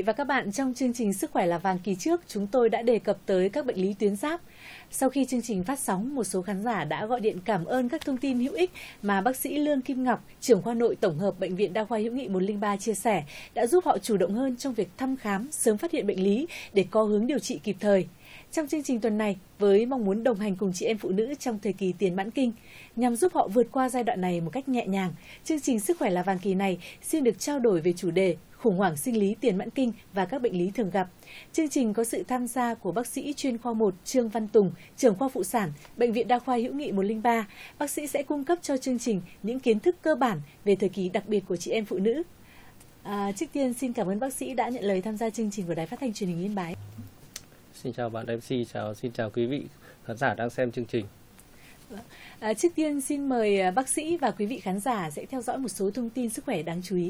và các bạn, trong chương trình Sức khỏe là vàng kỳ trước, chúng tôi đã đề cập tới các bệnh lý tuyến giáp. Sau khi chương trình phát sóng, một số khán giả đã gọi điện cảm ơn các thông tin hữu ích mà bác sĩ Lương Kim Ngọc, trưởng khoa nội tổng hợp Bệnh viện Đa khoa Hữu nghị 103 chia sẻ, đã giúp họ chủ động hơn trong việc thăm khám, sớm phát hiện bệnh lý để có hướng điều trị kịp thời. Trong chương trình tuần này, với mong muốn đồng hành cùng chị em phụ nữ trong thời kỳ tiền mãn kinh, nhằm giúp họ vượt qua giai đoạn này một cách nhẹ nhàng, chương trình Sức khỏe là vàng kỳ này xin được trao đổi về chủ đề khủng hoảng sinh lý tiền mãn kinh và các bệnh lý thường gặp. Chương trình có sự tham gia của bác sĩ chuyên khoa 1 Trương Văn Tùng, trưởng khoa phụ sản, Bệnh viện Đa khoa Hữu nghị 103. Bác sĩ sẽ cung cấp cho chương trình những kiến thức cơ bản về thời kỳ đặc biệt của chị em phụ nữ. Trước tiên xin cảm ơn bác sĩ đã nhận lời tham gia chương trình của Đài Phát thanh Truyền hình Yên Bái. Xin chào bạn MC, xin chào quý vị khán giả đang xem chương trình. Trước tiên xin mời bác sĩ và quý vị khán giả sẽ theo dõi một số thông tin sức khỏe đáng chú ý.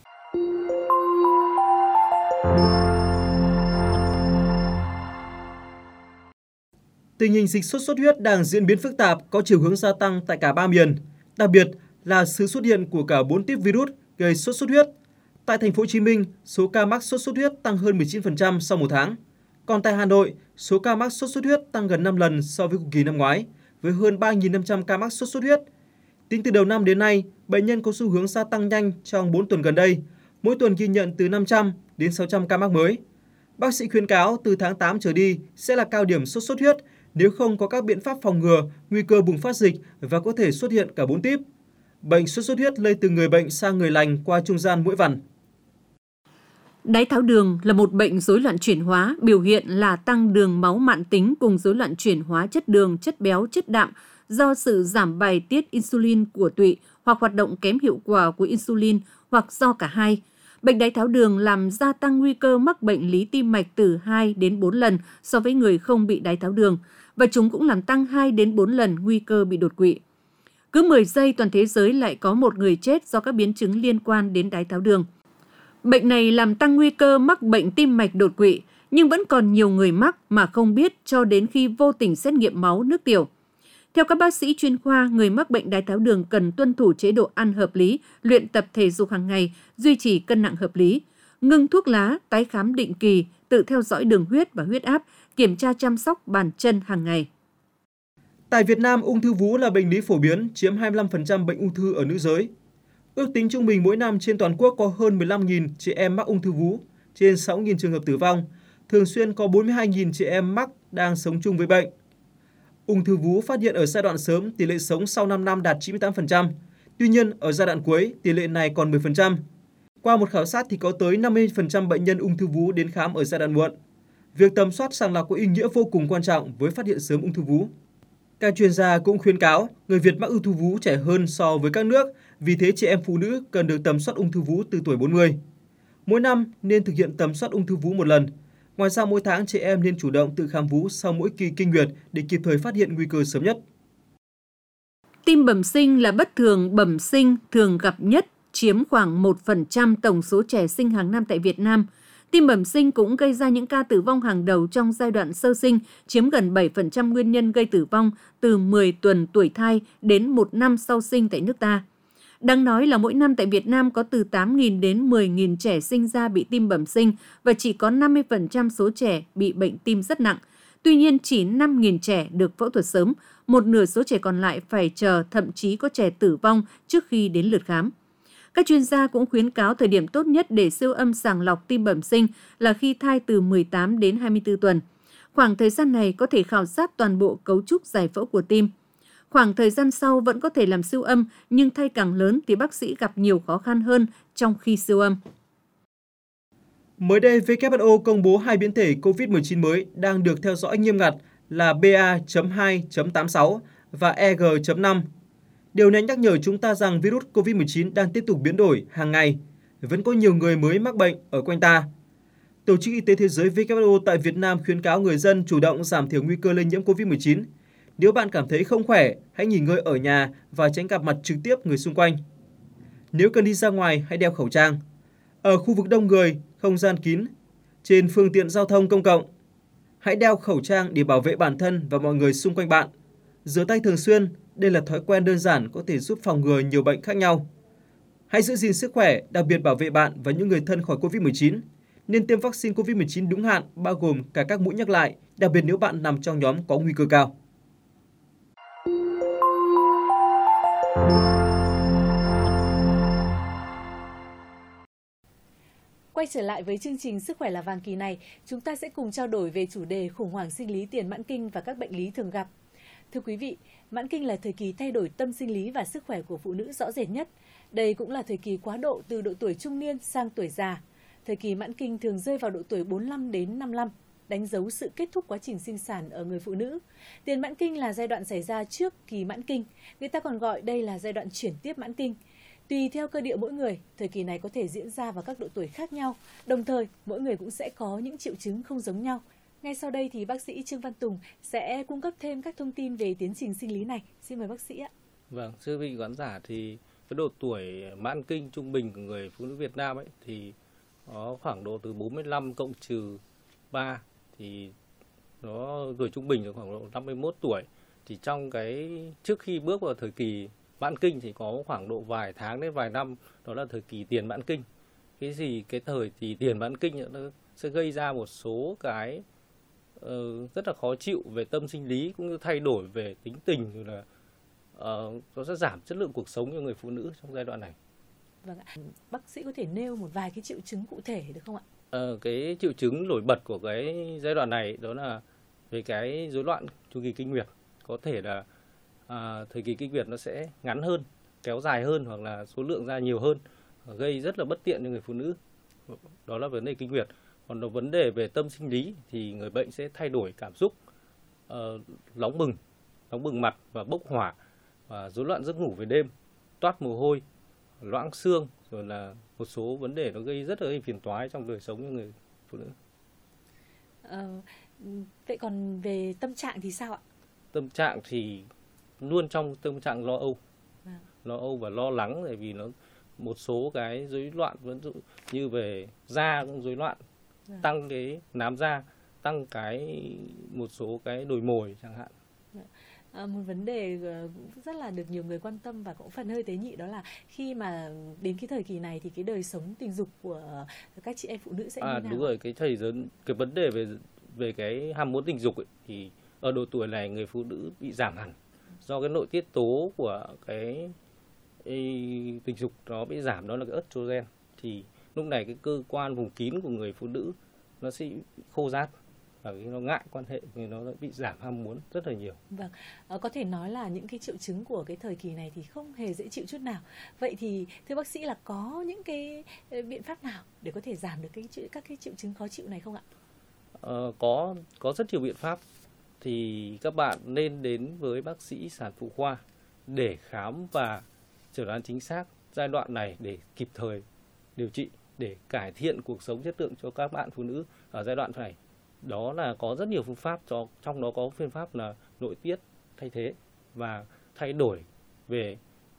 Tình hình dịch sốt xuất huyết đang diễn biến phức tạp, có chiều hướng gia tăng tại cả ba miền, đặc biệt là sự xuất hiện của cả 4 típ virus gây sốt xuất huyết. Tại thành phố Hồ Chí Minh, số ca mắc sốt xuất huyết tăng hơn 19% sau một tháng. Còn tại Hà Nội, số ca mắc sốt xuất huyết tăng gần 5 lần so với cùng kỳ năm ngoái, với hơn 3.500 ca mắc sốt xuất huyết. Tính từ đầu năm đến nay, bệnh nhân có xu hướng gia tăng nhanh trong 4 tuần gần đây, mỗi tuần ghi nhận từ 500 đến 600 ca mắc mới. Bác sĩ khuyến cáo từ tháng 8 trở đi sẽ là cao điểm sốt xuất huyết nếu không có các biện pháp phòng ngừa, nguy cơ bùng phát dịch và có thể xuất hiện cả 4 típ. Bệnh sốt xuất huyết lây từ người bệnh sang người lành qua trung gian muỗi vằn. Đái tháo đường là một bệnh rối loạn chuyển hóa, biểu hiện là tăng đường máu mãn tính cùng rối loạn chuyển hóa chất đường, chất béo, chất đạm do sự giảm bài tiết insulin của tụy hoặc hoạt động kém hiệu quả của insulin hoặc do cả hai. Bệnh đái tháo đường làm gia tăng nguy cơ mắc bệnh lý tim mạch từ 2 đến 4 lần so với người không bị đái tháo đường và chúng cũng làm tăng 2 đến 4 lần nguy cơ bị đột quỵ. Cứ 10 giây toàn thế giới lại có một người chết do các biến chứng liên quan đến đái tháo đường. Bệnh này làm tăng nguy cơ mắc bệnh tim mạch đột quỵ, nhưng vẫn còn nhiều người mắc mà không biết cho đến khi vô tình xét nghiệm máu, nước tiểu. Theo các bác sĩ chuyên khoa, người mắc bệnh đái tháo đường cần tuân thủ chế độ ăn hợp lý, luyện tập thể dục hàng ngày, duy trì cân nặng hợp lý, ngưng thuốc lá, tái khám định kỳ, tự theo dõi đường huyết và huyết áp, kiểm tra chăm sóc bàn chân hàng ngày. Tại Việt Nam, ung thư vú là bệnh lý phổ biến, chiếm 25% bệnh ung thư ở nữ giới. Ước tính trung bình mỗi năm trên toàn quốc có hơn 15.000 chị em mắc ung thư vú, trên 6.000 trường hợp tử vong, thường xuyên có 42.000 chị em mắc đang sống chung với bệnh. Ung thư vú phát hiện ở giai đoạn sớm, tỷ lệ sống sau 5 năm đạt 98%. Tuy nhiên, ở giai đoạn cuối, tỷ lệ này còn 10%. Qua một khảo sát thì có tới 50% bệnh nhân ung thư vú đến khám ở giai đoạn muộn. Việc tầm soát sàng lọc có ý nghĩa vô cùng quan trọng với phát hiện sớm ung thư vú. Các chuyên gia cũng khuyến cáo người Việt mắc ung thư vú trẻ hơn so với các nước, vì thế chị em phụ nữ cần được tầm soát ung thư vú từ tuổi 40. Mỗi năm nên thực hiện tầm soát ung thư vú một lần. Ngoài ra mỗi tháng chị em nên chủ động tự khám vú sau mỗi kỳ kinh nguyệt để kịp thời phát hiện nguy cơ sớm nhất. Tim bẩm sinh là bất thường bẩm sinh thường gặp nhất, chiếm khoảng 1% tổng số trẻ sinh hàng năm tại Việt Nam. Tim bẩm sinh cũng gây ra những ca tử vong hàng đầu trong giai đoạn sơ sinh, chiếm gần 7% nguyên nhân gây tử vong từ 10 tuần tuổi thai đến 1 năm sau sinh tại nước ta. Đáng nói là mỗi năm tại Việt Nam có từ 8.000 đến 10.000 trẻ sinh ra bị tim bẩm sinh và chỉ có 50% số trẻ bị bệnh tim rất nặng. Tuy nhiên, chỉ 5.000 trẻ được phẫu thuật sớm, một nửa số trẻ còn lại phải chờ, thậm chí có trẻ tử vong trước khi đến lượt khám. Các chuyên gia cũng khuyến cáo thời điểm tốt nhất để siêu âm sàng lọc tim bẩm sinh là khi thai từ 18 đến 24 tuần. Khoảng thời gian này có thể khảo sát toàn bộ cấu trúc giải phẫu của tim. Khoảng thời gian sau vẫn có thể làm siêu âm, nhưng thai càng lớn thì bác sĩ gặp nhiều khó khăn hơn trong khi siêu âm. Mới đây, WHO công bố 2 biến thể COVID-19 mới đang được theo dõi nghiêm ngặt là BA.2.86 và EG.5. Điều này nhắc nhở chúng ta rằng virus COVID-19 đang tiếp tục biến đổi hàng ngày. Vẫn có nhiều người mới mắc bệnh ở quanh ta. Tổ chức Y tế Thế giới WHO tại Việt Nam khuyến cáo người dân chủ động giảm thiểu nguy cơ lây nhiễm COVID-19. Nếu bạn cảm thấy không khỏe, hãy nghỉ ngơi ở nhà và tránh gặp mặt trực tiếp người xung quanh. Nếu cần đi ra ngoài, hãy đeo khẩu trang. Ở khu vực đông người, không gian kín, trên phương tiện giao thông công cộng, hãy đeo khẩu trang để bảo vệ bản thân và mọi người xung quanh bạn. Rửa tay thường xuyên, đây là thói quen đơn giản có thể giúp phòng ngừa nhiều bệnh khác nhau. Hãy giữ gìn sức khỏe, đặc biệt bảo vệ bạn và những người thân khỏi COVID-19. nên tiêm vaccine COVID-19 đúng hạn, bao gồm cả các mũi nhắc lại, đặc biệt nếu bạn nằm trong nhóm có nguy cơ cao. Quay trở lại với chương trình Sức khỏe là vàng kỳ này, chúng ta sẽ cùng trao đổi về chủ đề khủng hoảng sinh lý tiền mãn kinh và các bệnh lý thường gặp. Thưa quý vị, mãn kinh là thời kỳ thay đổi tâm sinh lý và sức khỏe của phụ nữ rõ rệt nhất. Đây cũng là thời kỳ quá độ từ độ tuổi trung niên sang tuổi già. Thời kỳ mãn kinh thường rơi vào độ tuổi 45 đến 55, đánh dấu sự kết thúc quá trình sinh sản ở người phụ nữ. Tiền mãn kinh là giai đoạn xảy ra trước kỳ mãn kinh, người ta còn gọi đây là giai đoạn chuyển tiếp mãn kinh. Tùy theo cơ địa mỗi người, thời kỳ này có thể diễn ra vào các độ tuổi khác nhau, đồng thời mỗi người cũng sẽ có những triệu chứng không giống nhau. Ngay sau đây thì bác sĩ Trương Văn Tùng sẽ cung cấp thêm các thông tin về tiến trình sinh lý này. Xin mời bác sĩ ạ. Vâng, thưa quý vị khán giả, thì cái độ tuổi mãn kinh trung bình của người phụ nữ Việt Nam ấy thì có khoảng độ từ 45 cộng trừ 3, thì nó tuổi trung bình là khoảng độ 51 tuổi. Thì trong cái trước khi bước vào thời kỳ mãn kinh thì có khoảng độ vài tháng đến vài năm, đó là thời kỳ tiền mãn kinh. Cái thời thì tiền mãn kinh nó sẽ gây ra một số cái rất là khó chịu về tâm sinh lý, cũng như thay đổi về tính tình, rồi là nó sẽ giảm chất lượng cuộc sống cho người phụ nữ trong giai đoạn này. Vâng ạ. Bác sĩ có thể nêu một vài cái triệu chứng cụ thể được không ạ? Cái triệu chứng nổi bật của cái giai đoạn này đó là về cái rối loạn chu kỳ kinh nguyệt. Có thể là thời kỳ kinh nguyệt nó sẽ ngắn hơn, kéo dài hơn, hoặc là số lượng ra nhiều hơn, gây rất là bất tiện cho người phụ nữ. Đó là vấn đề kinh nguyệt. Còn là vấn đề về tâm sinh lý thì người bệnh sẽ thay đổi cảm xúc, nóng bừng mặt và bốc hỏa, và rối loạn giấc ngủ về đêm, toát mồ hôi, loãng xương, rồi là một số vấn đề nó gây rất là phiền toái trong đời sống của người phụ nữ. Vậy còn về tâm trạng thì sao ạ? Tâm trạng thì luôn trong tâm trạng lo âu. Lo âu và lo lắng, bởi vì nó một số cái rối loạn, ví dụ như về da cũng rối loạn, tăng cái nám da, tăng một số cái đồi mồi chẳng hạn. Một vấn đề rất là được nhiều người quan tâm và cũng phần hơi tế nhị, đó là khi mà đến cái thời kỳ này thì cái đời sống tình dục của các chị em phụ nữ sẽ như nào? Đúng rồi, cái vấn đề về cái ham muốn tình dục ấy, thì ở độ tuổi này người phụ nữ bị giảm hẳn do cái nội tiết tố của cái tình dục nó bị giảm, đó là cái estrogen. Thì lúc này cái cơ quan vùng kín của người phụ nữ nó sẽ khô rát và nó ngại quan hệ, thì nó bị giảm ham muốn rất là nhiều. Vâng, có thể nói là những cái triệu chứng của cái thời kỳ này thì không hề dễ chịu chút nào. Vậy thì thưa bác sĩ là có những cái biện pháp nào để có thể giảm được các cái triệu chứng khó chịu này không ạ? Có rất nhiều biện pháp. Thì các bạn nên đến với bác sĩ sản phụ khoa để khám và chẩn đoán chính xác giai đoạn này để kịp thời điều trị, để cải thiện cuộc sống chất lượng cho các bạn phụ nữ ở giai đoạn này. Đó là có rất nhiều phương pháp, trong đó có phương pháp là nội tiết thay thế và thay đổi về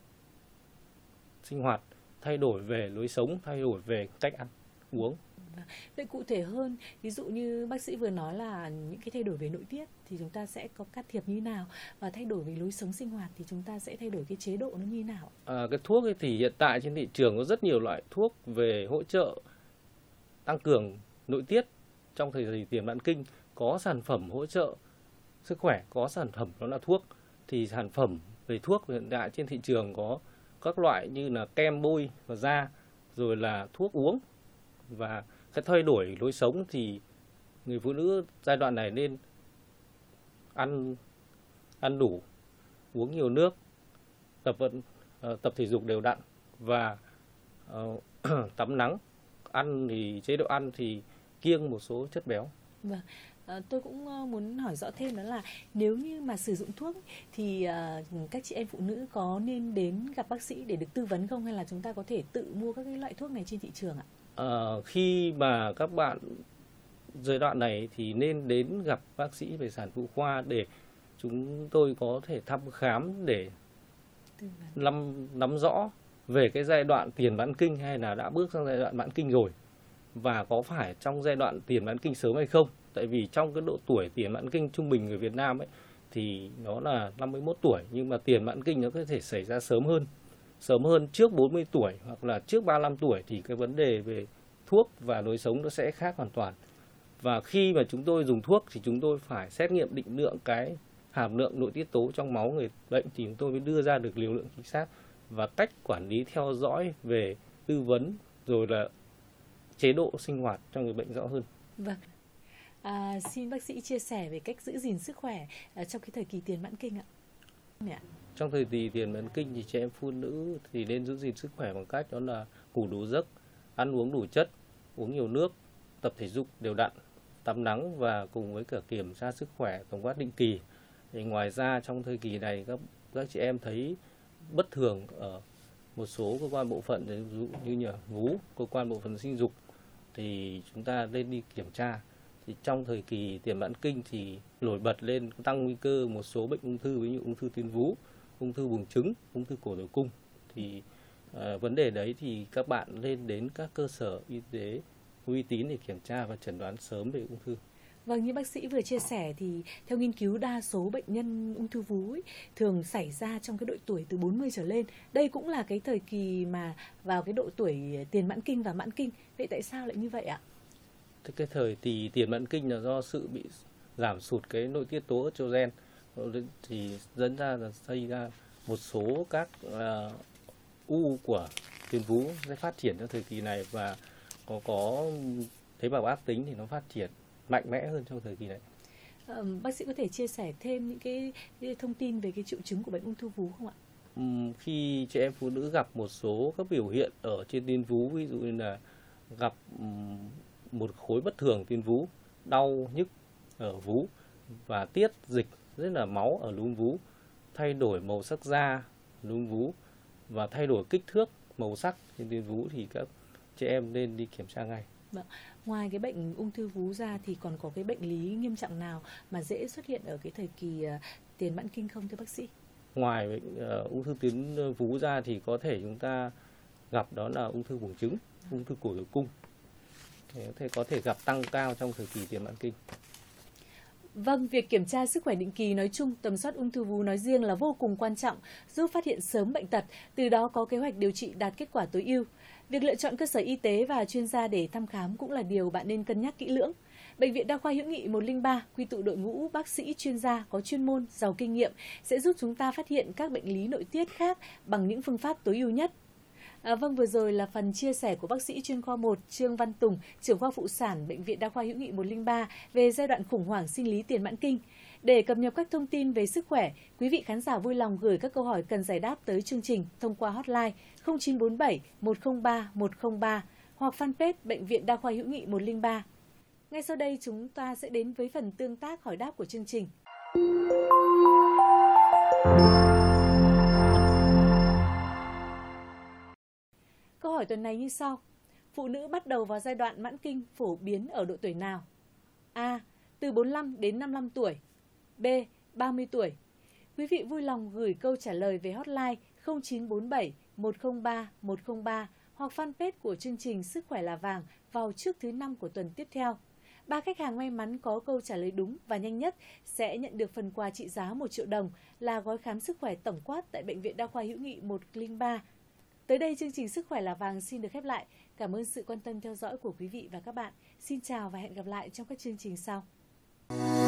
sinh hoạt, thay đổi về lối sống, thay đổi về cách ăn uống. Vậy cụ thể hơn, ví dụ như bác sĩ vừa nói là những cái thay đổi về nội tiết thì chúng ta sẽ có can thiệp như nào, và thay đổi về lối sống sinh hoạt thì chúng ta sẽ thay đổi cái chế độ nó như nào? Cái thuốc ấy thì hiện tại trên thị trường có rất nhiều loại thuốc về hỗ trợ tăng cường nội tiết trong thời kỳ tiền mãn kinh. Có sản phẩm hỗ trợ sức khỏe, có sản phẩm đó là thuốc. Thì sản phẩm về thuốc hiện tại trên thị trường có các loại như là kem bôi vào da, rồi là thuốc uống. Và cái thay đổi lối sống thì người phụ nữ giai đoạn này nên ăn đủ, uống nhiều nước, tập thể dục đều đặn và tắm nắng. Ăn thì chế độ ăn thì kiêng một số chất béo. Vâng. Tôi cũng muốn hỏi rõ thêm, đó là nếu như mà sử dụng thuốc thì các chị em phụ nữ có nên đến gặp bác sĩ để được tư vấn không, hay là chúng ta có thể tự mua các cái loại thuốc này trên thị trường ạ? Khi mà các bạn giai đoạn này thì nên đến gặp bác sĩ về sản phụ khoa để chúng tôi có thể thăm khám để nắm rõ về cái giai đoạn tiền mãn kinh hay là đã bước sang giai đoạn mãn kinh rồi, và có phải trong giai đoạn tiền mãn kinh sớm hay không. Tại vì trong cái độ tuổi tiền mãn kinh trung bình người Việt Nam ấy thì nó là 51 tuổi, nhưng mà tiền mãn kinh nó có thể xảy ra sớm hơn trước 40 tuổi hoặc là trước 35 tuổi, thì cái vấn đề về thuốc và lối sống nó sẽ khác hoàn toàn. Và khi mà chúng tôi dùng thuốc thì chúng tôi phải xét nghiệm định lượng cái hàm lượng nội tiết tố trong máu người bệnh thì chúng tôi mới đưa ra được liều lượng chính xác, và cách quản lý theo dõi về tư vấn rồi là chế độ sinh hoạt cho người bệnh rõ hơn. Vâng. Xin bác sĩ chia sẻ về cách giữ gìn sức khỏe trong cái thời kỳ tiền mãn kinh ạ. Trong thời kỳ tiền mãn kinh thì chị em phụ nữ thì nên giữ gìn sức khỏe bằng cách đó là ngủ đủ giấc, ăn uống đủ chất, uống nhiều nước, tập thể dục đều đặn, tắm nắng và cùng với cả kiểm tra sức khỏe tổng quát định kỳ. Thì ngoài ra trong thời kỳ này các chị em thấy bất thường ở một số cơ quan bộ phận, ví dụ như vú, cơ quan bộ phận sinh dục thì chúng ta nên đi kiểm tra. Thì trong thời kỳ tiền mãn kinh thì nổi bật lên tăng nguy cơ một số bệnh ung thư, ví dụ ung thư tuyến vú, ung thư buồng trứng, ung thư cổ tử cung. Thì vấn đề đấy thì các bạn nên đến các cơ sở y tế uy tín để kiểm tra và chẩn đoán sớm về ung thư. Vâng, như bác sĩ vừa chia sẻ thì theo nghiên cứu đa số bệnh nhân ung thư vú thường xảy ra trong cái độ tuổi từ 40 trở lên. Đây cũng là cái thời kỳ mà vào cái độ tuổi tiền mãn kinh và mãn kinh. Vậy tại sao lại như vậy ạ? Cái thời thì tiền mãn kinh là do sự bị giảm sụt cái nội tiết tố estrogen thì dẫn ra là gây ra một số các u của tuyến vú sẽ phát triển trong thời kỳ này, và có tế bào ác tính thì nó phát triển mạnh mẽ hơn trong thời kỳ này. Bác sĩ có thể chia sẻ thêm những cái thông tin về cái triệu chứng của bệnh ung thư vú không ạ? Khi chị em phụ nữ gặp một số các biểu hiện ở trên tuyến vú, ví dụ như là gặp một khối bất thường tuyến vú, đau nhức ở vú và tiết dịch rất là máu ở núm vú, thay đổi màu sắc da núm vú và thay đổi kích thước màu sắc trên tuyến vú thì các chị em nên đi kiểm tra ngay. Vâng. Ngoài cái bệnh ung thư vú ra thì còn có cái bệnh lý nghiêm trọng nào mà dễ xuất hiện ở cái thời kỳ tiền mãn kinh không thưa bác sĩ? Ngoài bệnh ung thư tuyến vú ra thì có thể chúng ta gặp đó là ung thư buồng trứng, ung thư cổ tử cung. Thì có thể gặp tăng cao trong thời kỳ tiền mãn kinh. Vâng, việc kiểm tra sức khỏe định kỳ nói chung, tầm soát ung thư vú nói riêng là vô cùng quan trọng, giúp phát hiện sớm bệnh tật, từ đó có kế hoạch điều trị đạt kết quả tối ưu. Việc lựa chọn cơ sở y tế và chuyên gia để thăm khám cũng là điều bạn nên cân nhắc kỹ lưỡng. Bệnh viện Đa khoa Hữu nghị 103 quy tụ đội ngũ bác sĩ chuyên gia có chuyên môn, giàu kinh nghiệm sẽ giúp chúng ta phát hiện các bệnh lý nội tiết khác bằng những phương pháp tối ưu nhất. Vâng, vừa rồi là phần chia sẻ của bác sĩ chuyên khoa 1 Trương Văn Tùng, trưởng khoa phụ sản Bệnh viện Đa khoa Hữu nghị 103 về giai đoạn khủng hoảng sinh lý tiền mãn kinh. Để cập nhật các thông tin về sức khỏe, quý vị khán giả vui lòng gửi các câu hỏi cần giải đáp tới chương trình thông qua hotline 0947 103 103 hoặc fanpage Bệnh viện Đa khoa Hữu nghị 103. Ngay sau đây chúng ta sẽ đến với phần tương tác hỏi đáp của chương trình. Câu hỏi tuần này như sau. Phụ nữ bắt đầu vào giai đoạn mãn kinh phổ biến ở độ tuổi nào? A. Từ 45 đến 55 tuổi. B. 30 tuổi. Quý vị vui lòng gửi câu trả lời về hotline 0947 103 103 hoặc fanpage của chương trình Sức khỏe là vàng vào trước thứ 5 của tuần tiếp theo. 3 khách hàng may mắn có câu trả lời đúng và nhanh nhất sẽ nhận được phần quà trị giá 1 triệu đồng là gói khám sức khỏe tổng quát tại Bệnh viện Đa khoa Hữu nghị 103. Tới đây chương trình Sức khỏe là vàng xin được khép lại. Cảm ơn sự quan tâm theo dõi của quý vị và các bạn. Xin chào và hẹn gặp lại trong các chương trình sau.